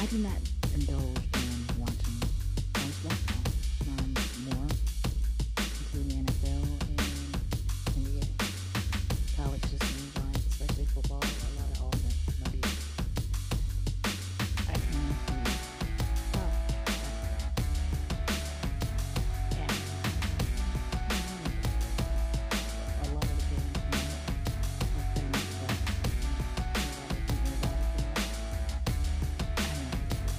I do not indulge in wanting college basketball. Learn more, including the NFL and NBA. College just seems like, especially football, a lot of all that. No deal. I turn to college basketball. And a lot of the games were pretty much that. A lot of people about it. I know.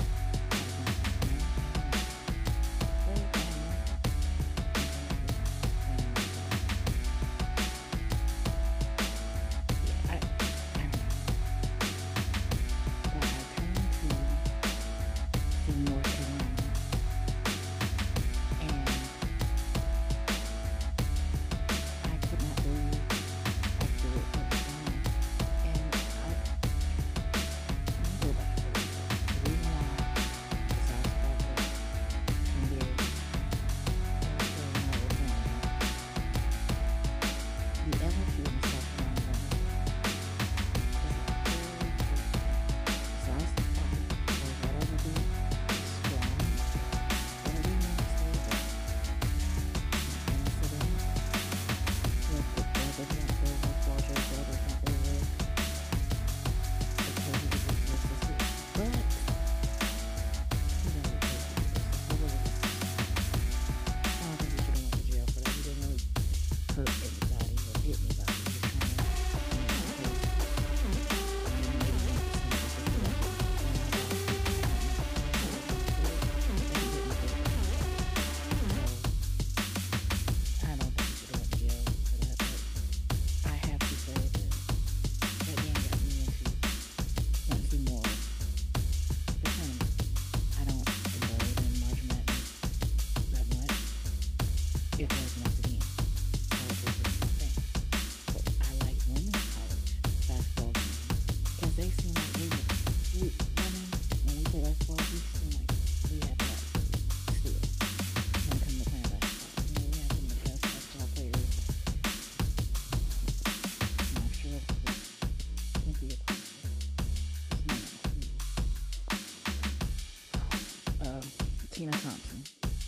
Tina Thompson,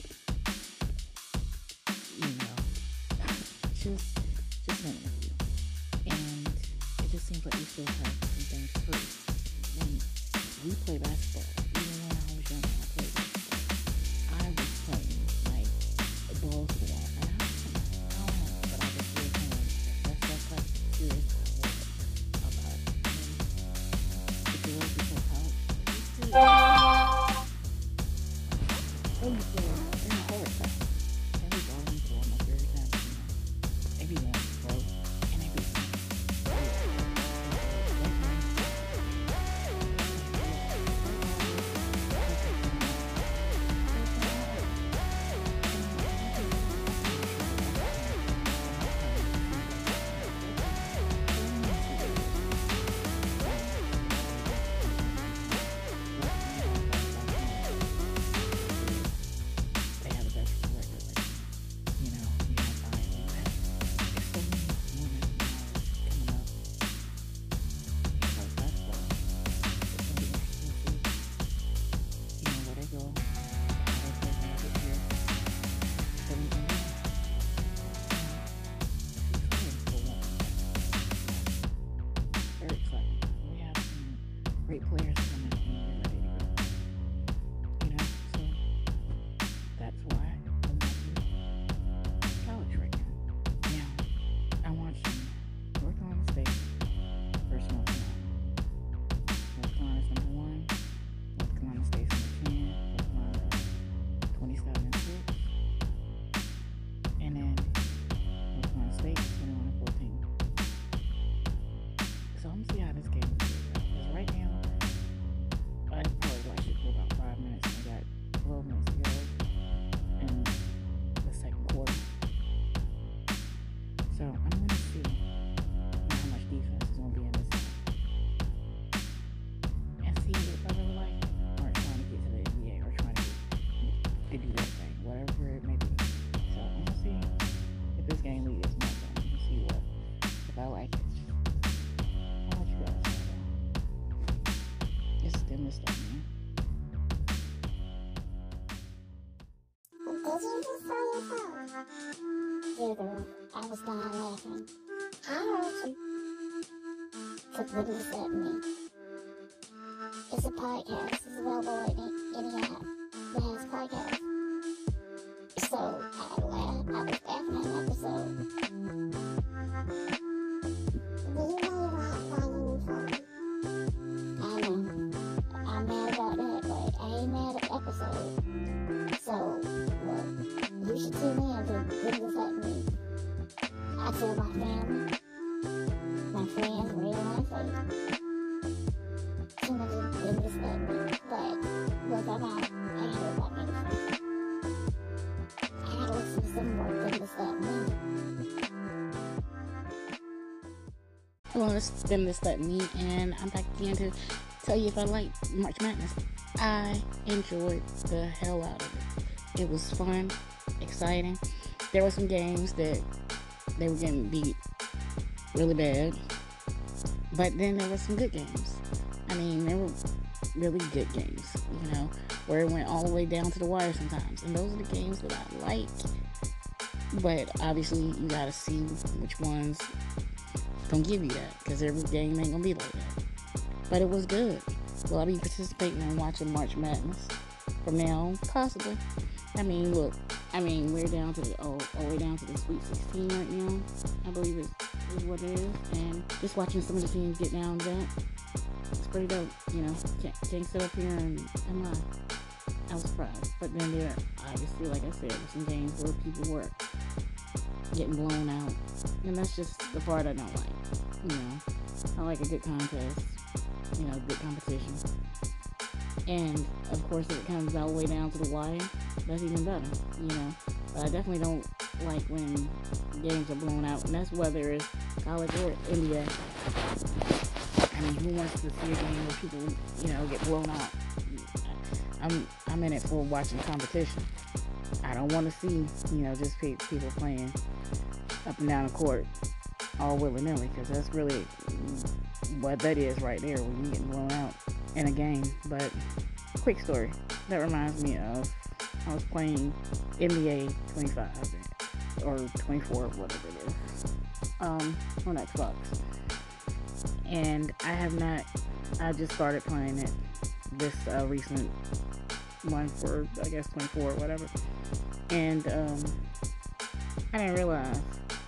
you know, just naming a few. And it just seems like we still have some things to prove. When we play basketball, even when I was young, I played basketball. I was playing like balls to the wall. And I don't know, but I just feel that's like serious about it. And the girls who play college, they still. Oh, you feel in a whole time. Every ball in the almost every time. Everyone broke and everything. Great players coming and they're ready to go. You know, so that's why I'm watching college right now. Now, I want North Carolina State versus North Carolina. North Carolina's number 1. North Carolina State's number 10. North Carolina 27 and 6. And then North Carolina State 21 and 14. So I'm gonna see how this game goes. Because right now, I probably watched it for about 5 minutes and I got 12 minutes to go in the second quarter. So I'm going to see how much defense is going to be in this game. And see if I really like it or trying to get to the NBA or trying to do that thing, whatever it may be. So I'm going to see if this game leads my game. I'm going to see if I like it. I'll let you guys know. Just dim this stuff, man. you just saw yourself? Yeah, girl, I was dying laughing. I heard you. Took what he said to me. It's a podcast. It's available in any app that has podcasts. So I laughed. I was laughing at an episode. Do you know you have buying a new phone? I know. I'm mad about that, but I ain't mad at the episode. So, well, you should tune in to videos like me. I tell my family, my friends, real life, like, tune in to videos like me. But, look, I'm out. I ain't heard about me. I gotta listen to some more videos like me. Hello, this is Them This Let Me, and I'm back again to tell you if I like March Madness. I enjoyed the hell out of it. It was fun, exciting. There were some games that they were getting beat really bad, but then there were some good games. I mean, they were really good games, you know, where it went all the way down to the wire sometimes. And those are the games that I like, but obviously you gotta see which ones don't give you that, because every game ain't gonna be like that. But it was good. Will I be participating in watching March Madness from now on? Possibly. I mean, look, we're down to the all the way down to the Sweet 16 right now. I believe is what it is. And just watching some of the teams get down to that, it's pretty dope. You know, can't sit up here and lie. I was surprised. But then there, obviously, like I said, were some games where people were getting blown out, and that's just the part I don't like. You know, I like a good contest, you know, good competition, and of course if it comes all the way down to the wire, that's even better, you know. But I definitely don't like when games are blown out, and that's whether it's college or NBA. I mean, who wants to see a game where people, you know, get blown out? I'm in it for watching competition. I don't want to see, you know, just people playing up and down the court all willy-nilly, because that's really what that is right there when you get blown out in a game. But quick story, that reminds me of, I was playing NBA 25 or 24, whatever it is, on Xbox, and I just started playing it this recent one for, I guess, 24 or whatever, and I didn't realize,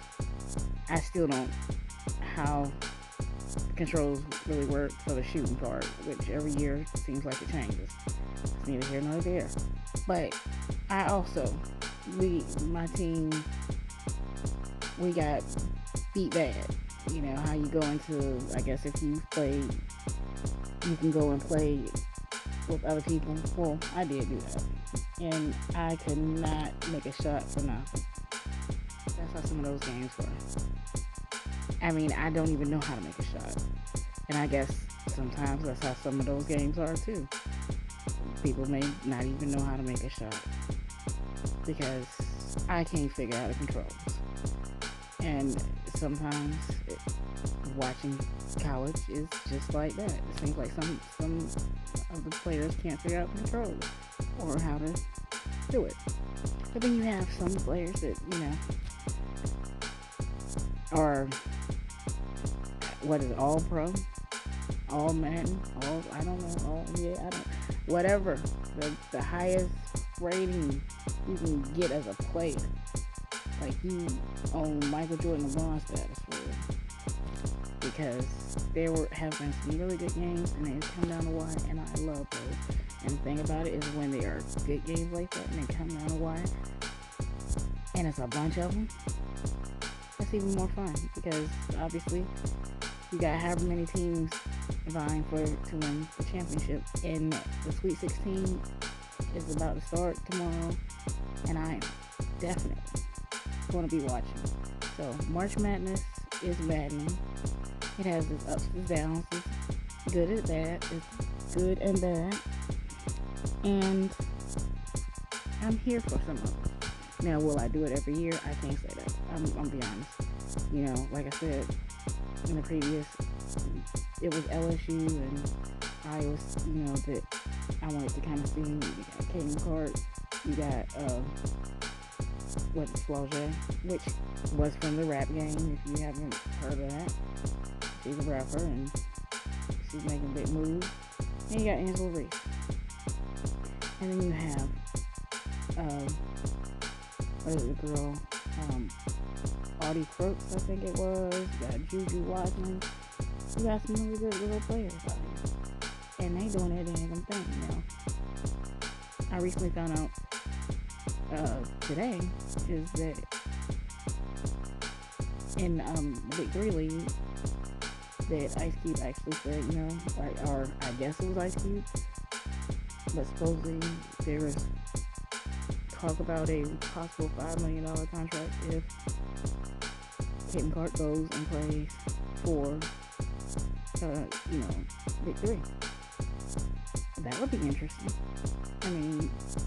I still don't, how the controls really work for the shooting part, which every year seems like it changes. It's neither here nor there. But I also, my team, we got beat bad. You know, how you go into, I guess if you play, you can go and play with other people. Well, I did do that. And I could not make a shot for nothing. That's how some of those games were. I mean, I don't even know how to make a shot. And I guess sometimes that's how some of those games are too. People may not even know how to make a shot, because I can't figure out the controls. And sometimes watching college is just like that. It seems like some of the players can't figure out the controls or how to do it. But then you have some players that, you know, are, what is it, all pro, all Madden, all, I don't know, all, yeah, I don't, whatever, the highest rating you can get as a player. Like, you own Michael Jordan LeBron status for it. Because there have been some really good games, and they come down the wire, and I love those. And the thing about it is, when there are good games like that, and they come down the wire, and it's a bunch of them, that's even more fun, because obviously you got however many teams vying to win the championship, and the Sweet 16 is about to start tomorrow, and I am definitely going to be watching. So March Madness is maddening. It has its ups and downs. It's good and bad. It's good and bad, and I'm here for some of it. Now, will I do it every year? I can't say that. I'm be honest. You know, like I said in the previous, it was LSU and Iowa, you know, that I wanted to kind of see. We got Caden McCart You got Flau'jae, which was from the Rap Game. If you haven't heard of that, she's a rapper and she's making big moves. And you got Angela Reese, and then you have what is the girl? Audie Crooks, I think it was. You got Juju Watson. You got some really good little players out here, and they doing their damn thing now. I recently found out today is that in the Big Three League that Ice Cube actually said, or I guess it was Ice Cube, but supposedly there was talk about a possible $5 million contract if Caitlin Clark goes and plays for Big Three. That would be interesting. I mean,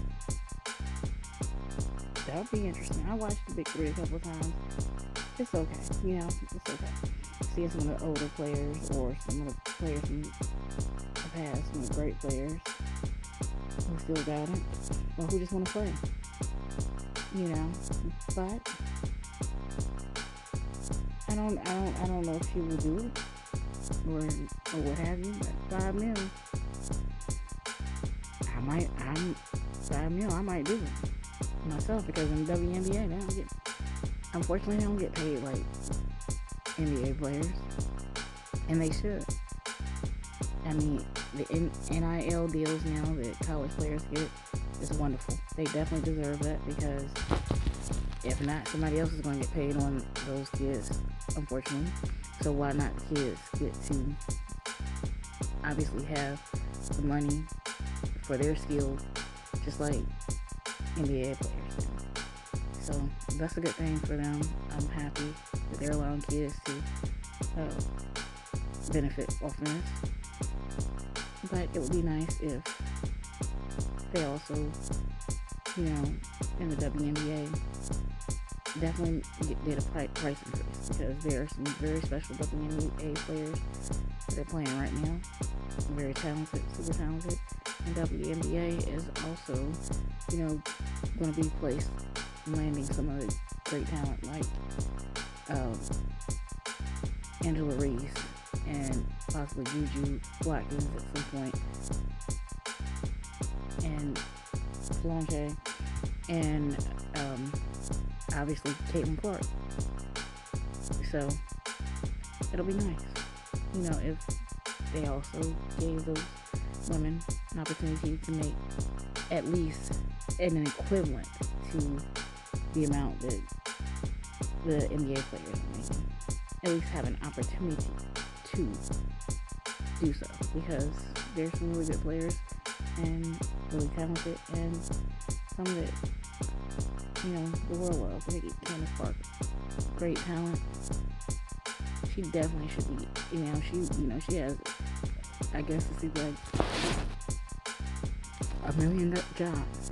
that would be interesting. I watched the Big Three a couple of times. It's okay. It's okay. Seeing some of the older players or some of the players from the past, some of the great players who still got it or who just want to play. But I don't know if she will do it or what have you. But $5 million, I might do it myself, because in the WNBA unfortunately they don't get paid like NBA players, and they should. I mean, the NIL deals now that college players get is wonderful. They definitely deserve that, because if not, somebody else is going to get paid on those kids, unfortunately. So why not the kids get to obviously have the money for their skill, just like NBA players do. So that's a good thing for them. I'm happy that they're allowing kids to benefit off of this. But it would be nice if they also, in the WNBA, definitely did a price increase, because there are some very special WNBA players that are playing right now. Very talented, super talented. And WNBA is also, going to be placed landing some of the great talent like Angela Reese and possibly Juju Watkins at some point, and Flau'jae, and obviously Caitlin Clark. So it'll be nice, if they also gave those women an opportunity to make at least an equivalent to the amount that the NBA players are making. At least have an opportunity to do so, because there's some really good players and really talented, and some that the world loves. Like Candace Parker, great talent. She definitely should be. She has, I guess, it seems like $1 million jobs.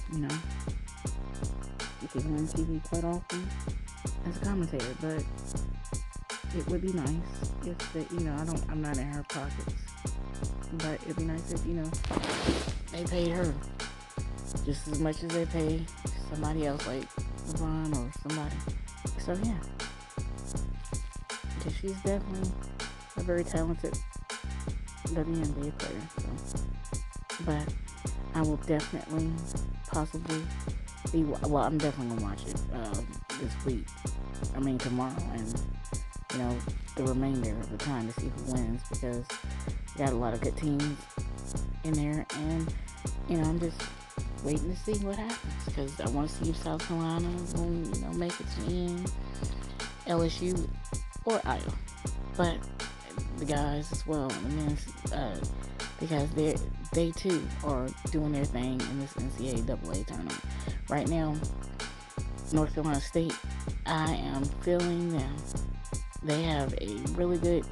She's on TV quite often as a commentator, but it would be nice if I'm not in her pockets, but it'd be nice if they paid her just as much as they pay somebody else, like LeBron or somebody. So yeah, because she's definitely a very talented WNBA player. So, but I will definitely, possibly I'm definitely gonna watch it this week. Tomorrow, and the remainder of the time to see who wins, because we got a lot of good teams in there, and I'm just waiting to see what happens, because I want to see if South Carolina is going to make it to the end, LSU or Iowa, but the guys as well, the men's, because they too are doing their thing in this NCAA tournament right now. North Carolina State, I am feeling them. They have a really good,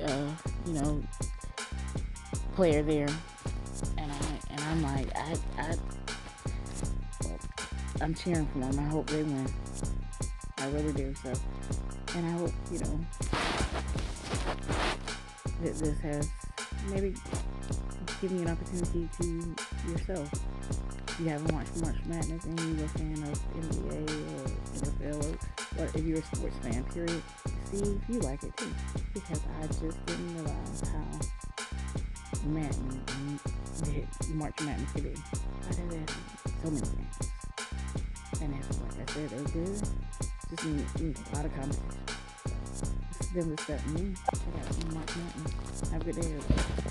player there, and I'm like, I'm cheering for them. I hope they win. I really do. So, and I hope that this has maybe given you an opportunity to yourself you haven't watched March Madness and you're a fan of NBA or NFL or if you're a sports fan, period, see, you like it too. Because I just didn't realize how maddening March Madness could be. But there's so many games. And it's like I said, they're good. Just need a lot of competition. This is them to set me. Check out March Madness. Have a good day, everybody.